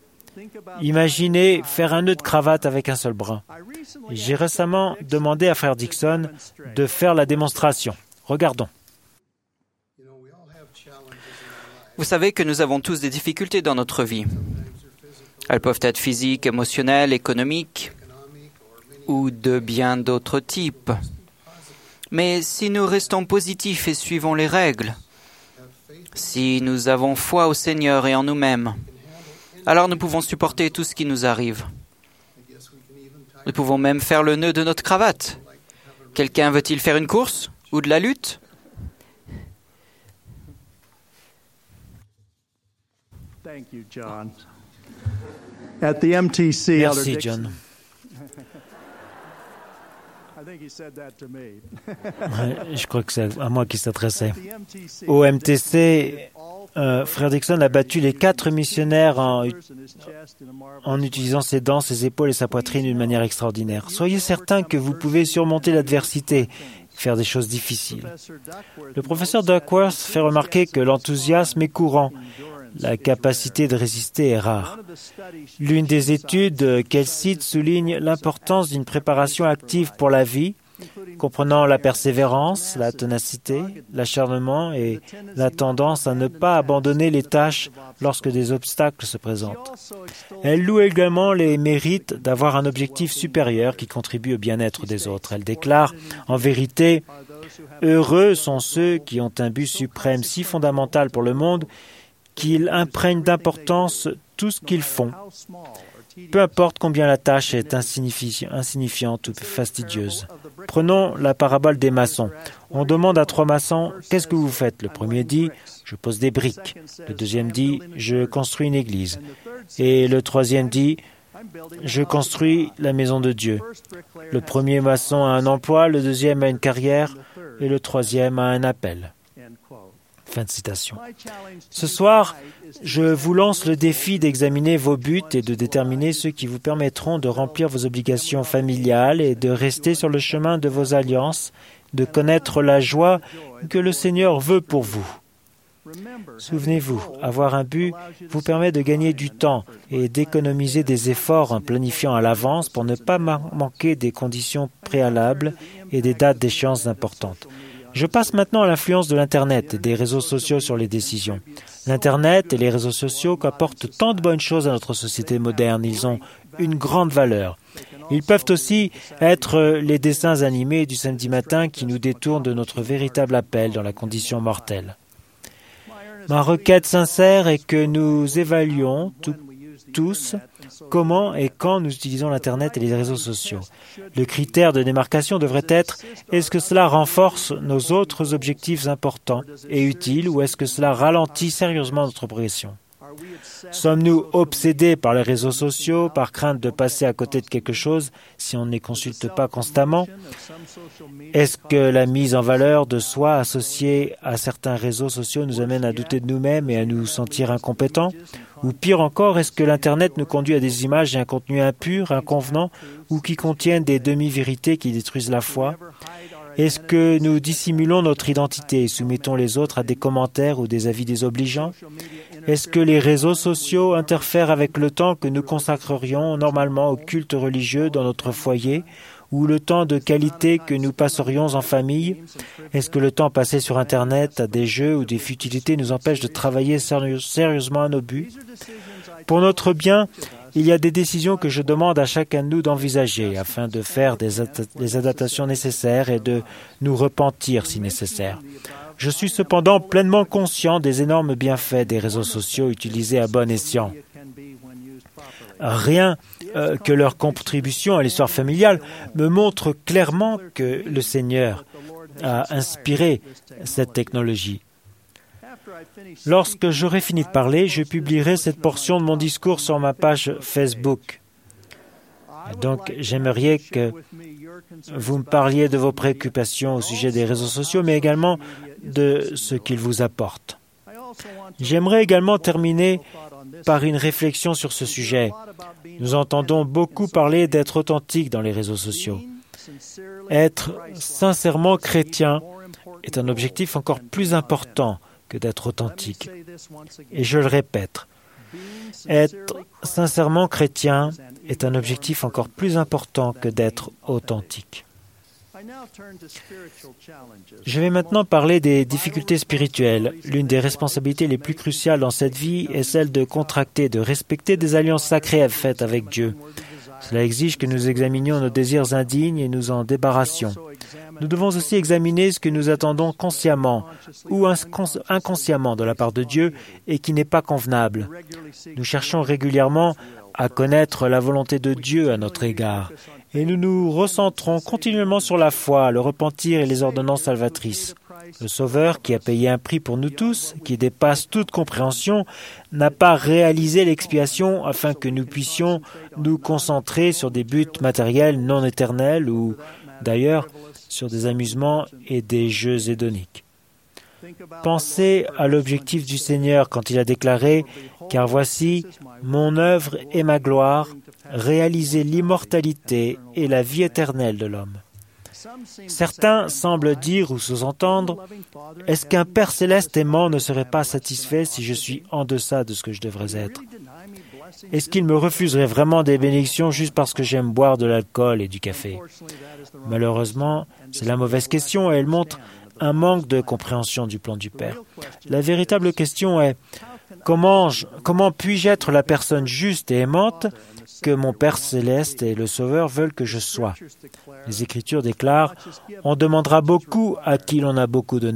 Imaginez faire un nœud de cravate avec un seul brin. J'ai récemment demandé à Frère Dixon de faire la démonstration. Regardons. Vous savez que nous avons tous des difficultés dans notre vie. Elles peuvent être physiques, émotionnelles, économiques ou de bien d'autres types. Mais si nous restons positifs et suivons les règles, si nous avons foi au Seigneur et en nous-mêmes, alors nous pouvons supporter tout ce qui nous arrive. Nous pouvons même faire le nœud de notre cravate. Quelqu'un veut-il faire une course ou de la lutte? Merci, John. Je crois que c'est à moi qu'il s'adressait. Au M T C, euh, Frère Dixon a battu les quatre missionnaires en, en utilisant ses dents, ses épaules et sa poitrine d'une manière extraordinaire. Soyez certains que vous pouvez surmonter l'adversité, faire des choses difficiles. Le professeur Duckworth fait remarquer que l'enthousiasme est courant. La capacité de résister est rare. L'une des études qu'elle cite souligne l'importance d'une préparation active pour la vie, comprenant la persévérance, la ténacité, l'acharnement et la tendance à ne pas abandonner les tâches lorsque des obstacles se présentent. Elle loue également les mérites d'avoir un objectif supérieur qui contribue au bien-être des autres. Elle déclare, en vérité, « Heureux sont ceux qui ont un but suprême si fondamental pour le monde qu'ils imprègnent d'importance tout ce qu'ils font, peu importe combien la tâche est insignifi- insignifiante ou fastidieuse. » Prenons la parabole des maçons. On demande à trois maçons, « Qu'est-ce que vous faites ?» Le premier dit, « Je pose des briques. » Le deuxième dit, « Je construis une église. » Et le troisième dit, « Je construis la maison de Dieu. » Le premier maçon a un emploi, le deuxième a une carrière et le troisième a un appel. Fin de citation. Ce soir, je vous lance le défi d'examiner vos buts et de déterminer ceux qui vous permettront de remplir vos obligations familiales et de rester sur le chemin de vos alliances, de connaître la joie que le Seigneur veut pour vous. Souvenez-vous, avoir un but vous permet de gagner du temps et d'économiser des efforts en planifiant à l'avance pour ne pas manquer des conditions préalables et des dates d'échéance importantes. Je passe maintenant à l'influence de l'Internet et des réseaux sociaux sur les décisions. L'Internet et les réseaux sociaux apportent tant de bonnes choses à notre société moderne. Ils ont une grande valeur. Ils peuvent aussi être les dessins animés du samedi matin qui nous détournent de notre véritable appel dans la condition mortelle. Ma requête sincère est que nous évaluions tout, tous comment et quand nous utilisons l'Internet et les réseaux sociaux. Le critère de démarcation devrait être « Est-ce que cela renforce nos autres objectifs importants et utiles ou est-ce que cela ralentit sérieusement notre progression ?» Sommes-nous obsédés par les réseaux sociaux, par crainte de passer à côté de quelque chose si on ne les consulte pas constamment? Est-ce que la mise en valeur de soi associée à certains réseaux sociaux nous amène à douter de nous-mêmes et à nous sentir incompétents? Ou pire encore, est-ce que l'Internet nous conduit à des images et un contenu impur, inconvenant, ou qui contiennent des demi-vérités qui détruisent la foi? Est-ce que nous dissimulons notre identité et soumettons les autres à des commentaires ou des avis désobligeants? Est-ce que les réseaux sociaux interfèrent avec le temps que nous consacrerions normalement au culte religieux dans notre foyer ou le temps de qualité que nous passerions en famille? Est-ce que le temps passé sur Internet à des jeux ou des futilités nous empêche de travailler sérieux, sérieusement à nos buts? Pour notre bien, il y a des décisions que je demande à chacun de nous d'envisager afin de faire des, ad- des adaptations nécessaires et de nous repentir si nécessaire. Je suis cependant pleinement conscient des énormes bienfaits des réseaux sociaux utilisés à bon escient. Rien euh, que leur contribution à l'histoire familiale me montre clairement que le Seigneur a inspiré cette technologie. Lorsque j'aurai fini de parler, je publierai cette portion de mon discours sur ma page Facebook. Donc, j'aimerais que vous me parliez de vos préoccupations au sujet des réseaux sociaux, mais également de ce qu'ils vous apportent. J'aimerais également terminer par une réflexion sur ce sujet. Nous entendons beaucoup parler d'être authentique dans les réseaux sociaux. Être sincèrement chrétien est un objectif encore plus important que d'être authentique. Et je le répète, être sincèrement chrétien est un objectif encore plus important que d'être authentique. Je vais maintenant parler des difficultés spirituelles. L'une des responsabilités les plus cruciales dans cette vie est celle de contracter, de respecter des alliances sacrées faites avec Dieu. Cela exige que nous examinions nos désirs indignes et nous en débarrassions. Nous devons aussi examiner ce que nous attendons consciemment ou inconsciemment de la part de Dieu et qui n'est pas convenable. Nous cherchons régulièrement à connaître la volonté de Dieu à notre égard et nous nous recentrons continuellement sur la foi, le repentir et les ordonnances salvatrices. Le Sauveur, qui a payé un prix pour nous tous, qui dépasse toute compréhension, n'a pas réalisé l'expiation afin que nous puissions nous concentrer sur des buts matériels non éternels ou d'ailleurs sur des amusements et des jeux hédoniques. Pensez à l'objectif du Seigneur quand il a déclaré « Car voici, mon œuvre et ma gloire, réaliser l'immortalité et la vie éternelle de l'homme. » Certains semblent dire ou sous-entendre « Est-ce qu'un Père céleste aimant ne serait pas satisfait si je suis en deçà de ce que je devrais être? Est-ce qu'il me refuserait vraiment des bénédictions juste parce que j'aime boire de l'alcool et du café? » Malheureusement, c'est la mauvaise question et elle montre un manque de compréhension du plan du Père. La véritable question est comment, je, comment puis-je être la personne juste et aimante que mon Père céleste et le Sauveur veulent que je sois? Les Écritures déclarent « On demandera beaucoup à qui l'on a beaucoup donné ».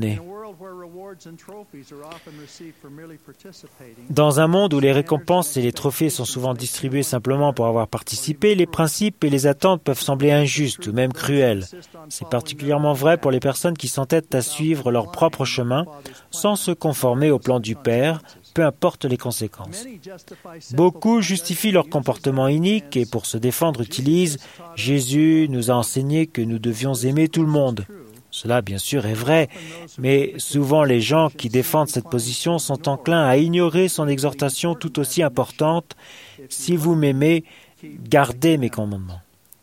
Dans un monde où les récompenses et les trophées sont souvent distribués simplement pour avoir participé, les principes et les attentes peuvent sembler injustes ou même cruels. C'est particulièrement vrai pour les personnes qui s'entêtent à suivre leur propre chemin sans se conformer au plan du Père, peu importe les conséquences. Beaucoup justifient leur comportement inique et pour se défendre utilisent « Jésus nous a enseigné que nous devions aimer tout le monde ». Cela, bien sûr, est vrai, mais souvent les gens qui défendent cette position sont enclins à ignorer son exhortation tout aussi importante « Si vous m'aimez, gardez mes commandements ».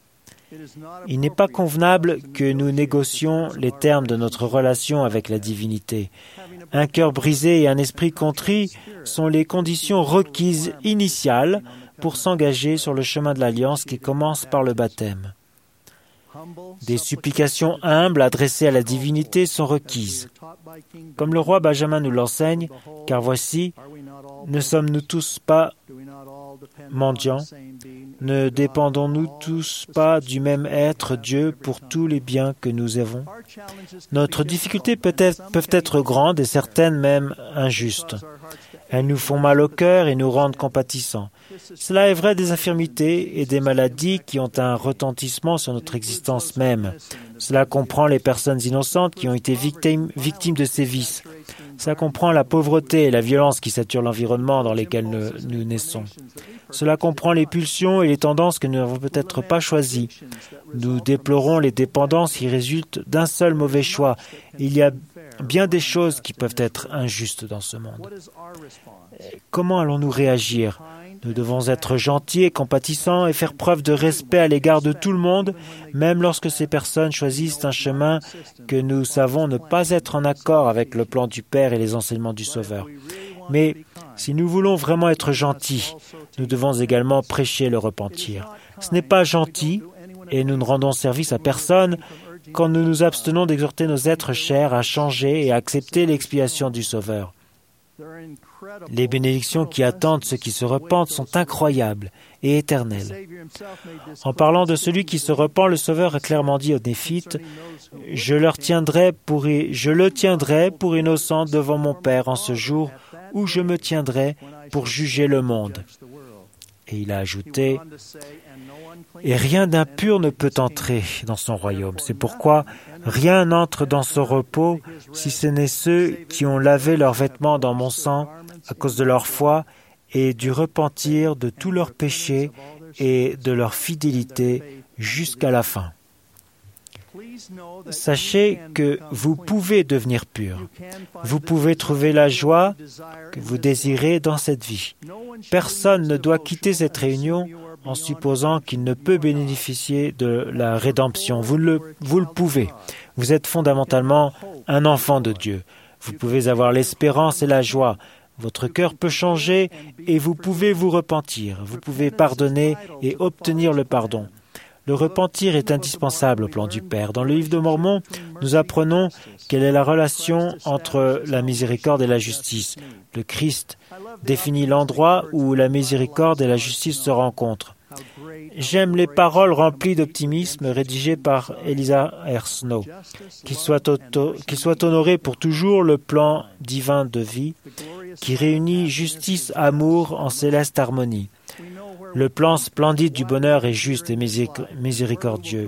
Il n'est pas convenable que nous négocions les termes de notre relation avec la divinité. Un cœur brisé et un esprit contrit sont les conditions requises initiales pour s'engager sur le chemin de l'alliance qui commence par le baptême. Des supplications humbles adressées à la divinité sont requises. Comme le roi Benjamin nous l'enseigne, car voici, ne sommes-nous tous pas mendiants? Ne dépendons-nous tous pas du même être Dieu pour tous les biens que nous avons? Notre difficulté peut être, peuvent être grandes et certaines même injustes. Elles nous font mal au cœur et nous rendent compatissants. Cela est vrai des infirmités et des maladies qui ont un retentissement sur notre existence même. Cela comprend les personnes innocentes qui ont été victimes, victimes de ces vices. Cela comprend la pauvreté et la violence qui saturent l'environnement dans lequel nous, nous naissons. Cela comprend les pulsions et les tendances que nous n'avons peut-être pas choisies. Nous déplorons les dépendances qui résultent d'un seul mauvais choix. Il y a bien des choses qui peuvent être injustes dans ce monde. Comment allons-nous réagir? Nous devons être gentils et compatissants et faire preuve de respect à l'égard de tout le monde, même lorsque ces personnes choisissent un chemin que nous savons ne pas être en accord avec le plan du Père et les enseignements du Sauveur. Mais si nous voulons vraiment être gentils, nous devons également prêcher le repentir. Ce n'est pas gentil, et nous ne rendons service à personne, quand nous nous abstenons d'exhorter nos êtres chers à changer et à accepter l'expiation du Sauveur. Les bénédictions qui attendent ceux qui se repentent sont incroyables et éternelles. En parlant de celui qui se repent, le Sauveur a clairement dit aux Néphites « Je leur tiendrai pour, je le tiendrai pour innocent devant mon Père en ce jour où je me tiendrai pour juger le monde. » Et il a ajouté « Et rien d'impur ne peut entrer dans son royaume. C'est pourquoi rien n'entre dans son repos si ce n'est ceux qui ont lavé leurs vêtements dans mon sang à cause de leur foi et du repentir de tous leurs péchés et de leur fidélité jusqu'à la fin. » Sachez que vous pouvez devenir pur. Vous pouvez trouver la joie que vous désirez dans cette vie. Personne ne doit quitter cette réunion en supposant qu'il ne peut bénéficier de la rédemption. Vous le, vous le pouvez. Vous êtes fondamentalement un enfant de Dieu. Vous pouvez avoir l'espérance et la joie. Votre cœur peut changer et vous pouvez vous repentir. Vous pouvez pardonner et obtenir le pardon. Le repentir est indispensable au plan du Père. Dans le livre de Mormon, nous apprenons quelle est la relation entre la miséricorde et la justice. Le Christ définit l'endroit où la miséricorde et la justice se rencontrent. J'aime les paroles remplies d'optimisme rédigées par Eliza R. Snow. Qu'il soit, auto, qu'il soit honoré pour toujours le plan divin de vie qui réunit justice, amour en céleste harmonie. Le plan splendide du bonheur est juste et miséricordieux.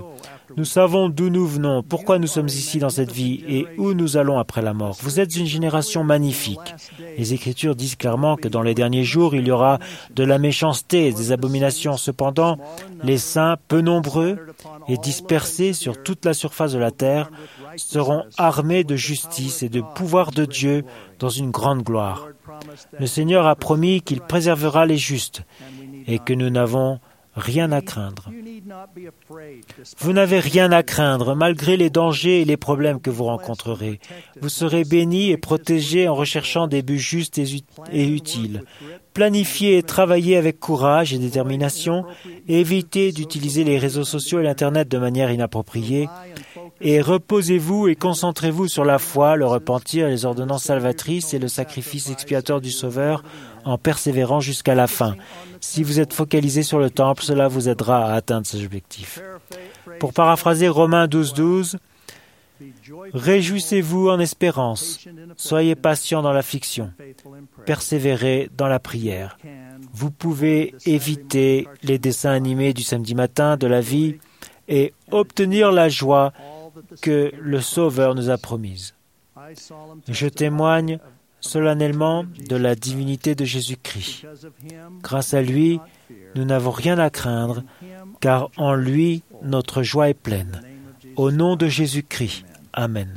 Nous savons d'où nous venons, pourquoi nous sommes ici dans cette vie et où nous allons après la mort. Vous êtes une génération magnifique. Les Écritures disent clairement que dans les derniers jours, il y aura de la méchanceté et des abominations. Cependant, les saints, peu nombreux et dispersés sur toute la surface de la terre, seront armés de justice et de pouvoir de Dieu dans une grande gloire. Le Seigneur a promis qu'il préservera les justes et que nous n'avons rien à craindre. Vous n'avez rien à craindre, malgré les dangers et les problèmes que vous rencontrerez. Vous serez bénis et protégés en recherchant des buts justes et utiles. Planifiez et travaillez avec courage et détermination. Évitez d'utiliser les réseaux sociaux et l'Internet de manière inappropriée. Et reposez-vous et concentrez-vous sur la foi, le repentir, les ordonnances salvatrices et le sacrifice expiatoire du Sauveur en persévérant jusqu'à la fin. Si vous êtes focalisé sur le temple, cela vous aidera à atteindre ces objectifs. Pour paraphraser Romains douze, douze, réjouissez-vous en espérance, soyez patients dans l'affliction, persévérez dans la prière. Vous pouvez éviter les dessins animés du samedi matin de la vie et obtenir la joie que le Sauveur nous a promise. Je témoigne solennellement de la divinité de Jésus-Christ. Grâce à lui, nous n'avons rien à craindre, car en lui, notre joie est pleine. Au nom de Jésus-Christ. Amen.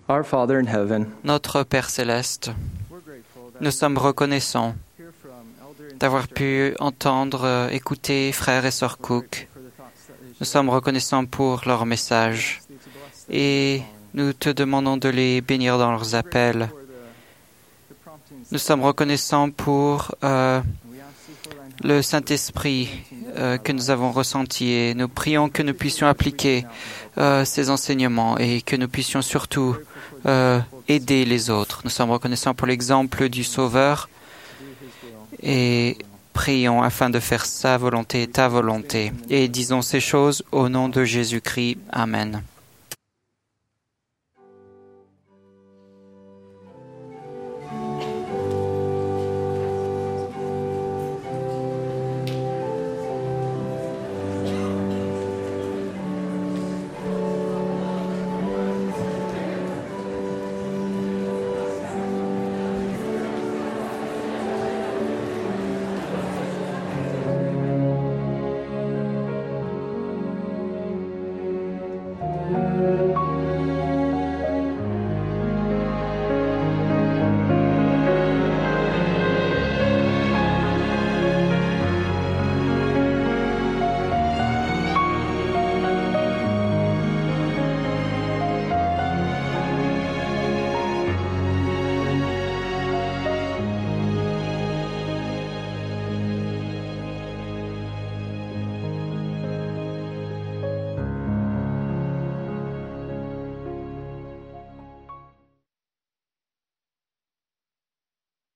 Our Father in heaven, Notre Père céleste, nous sommes reconnaissants d'avoir pu entendre, euh, écouter frères et sœurs Cook. Nous sommes reconnaissants pour leur message et nous te demandons de les bénir dans leurs appels. Nous sommes reconnaissants pour euh, le Saint-Esprit euh, que nous avons ressenti et nous prions que nous puissions appliquer euh, ces enseignements et que nous puissions surtout euh, aider les autres. Nous sommes reconnaissants pour l'exemple du Sauveur et prions afin de faire sa volonté et ta volonté. Et disons ces choses au nom de Jésus-Christ. Amen.